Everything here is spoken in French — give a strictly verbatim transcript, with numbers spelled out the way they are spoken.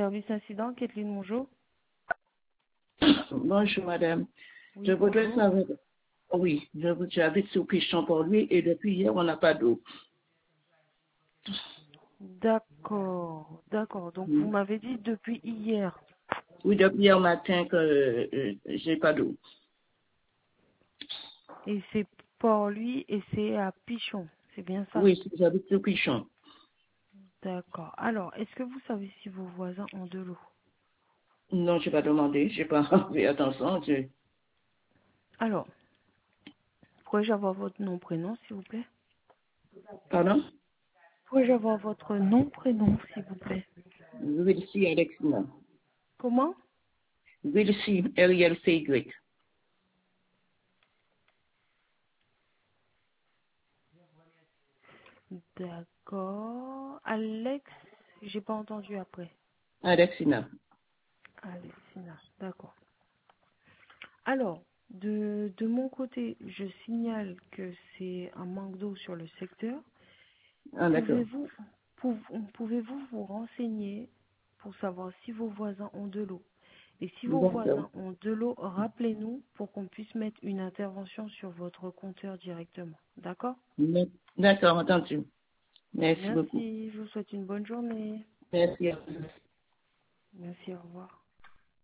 Service incident, Kathleen, bonjour. Bonjour madame. Oui, Je voudrais bonjour. savoir, oui, je- j'habite sous Pichon pour lui et depuis hier on n'a pas d'eau. D'accord, d'accord. Donc, vous Mm. m'avez dit depuis hier. Oui, depuis hier matin que euh, j'ai pas d'eau. Et c'est pour lui et c'est à Pichon. C'est bien ça. Oui, j'habite sous Pichon. D'accord. Alors, est-ce que vous savez si vos voisins ont de l'eau? Non, je n'ai pas demandé, je n'ai pas fait attention. Je... Alors, pourrais-je avoir votre nom, prénom, s'il vous plaît? Pardon? Pourrais-je avoir votre nom, prénom, s'il vous plaît? Wilcy Alexina. Comment? Wilcy, L I L C Y. D'accord. Alex, j'ai pas entendu après. Alexina. Alexina, d'accord. Alors, de, de mon côté, je signale que c'est un manque d'eau sur le secteur. Ah, d'accord. Pouvez-vous pou- pouvez-vous vous renseigner pour savoir si vos voisins ont de l'eau? Et si vos D'accord. voisins ont de l'eau, rappelez-nous pour qu'on puisse mettre une intervention sur votre compteur directement. D'accord? D'accord, entendu. Merci beaucoup. Merci, je vous souhaite une bonne journée. Merci. Merci, au revoir.